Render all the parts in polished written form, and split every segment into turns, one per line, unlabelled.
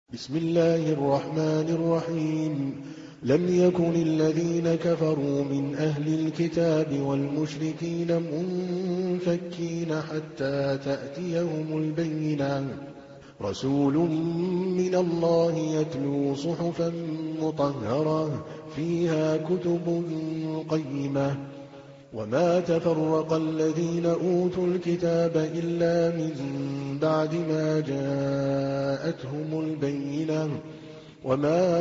بسم الله الرحمن الرحيم لم يكن الذين كفروا من أهل الكتاب والمشركين منفكين حتى تأتيهم البينة رسول من الله يتلو صحفا مطهرة فيها كتب قيمة وما تفرق الذين أوتوا الكتاب إلا من بعد ما جاءتهم البينة وما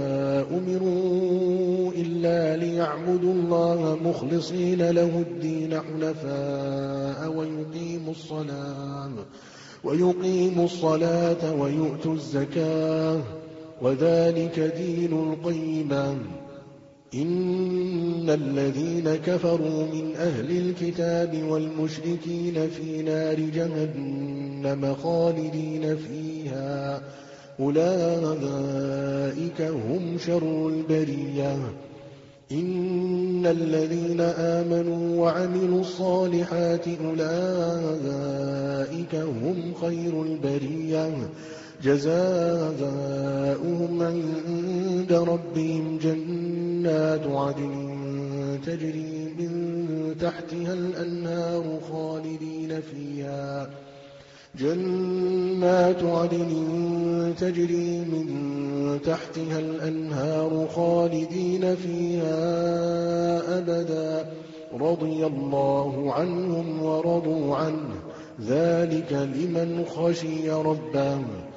أمروا إلا ليعبدوا الله مخلصين له الدين حنفاء ويقيموا الصلاة ويؤتوا الزكاة وذلك دين القيمة إن الذين كفروا من أهل الكتاب والمشركين في نار جهنم خالدين فيها أولئك هم شر البرية إن الذين آمنوا وعملوا الصالحات أولئك هم خير البرية جزاؤهم عند ربهم جنات عدن تجري من تحتها الأنهار خالدين فيها أبدا رضي الله عنهم ورضوا عنه ذلك لمن خشي ربه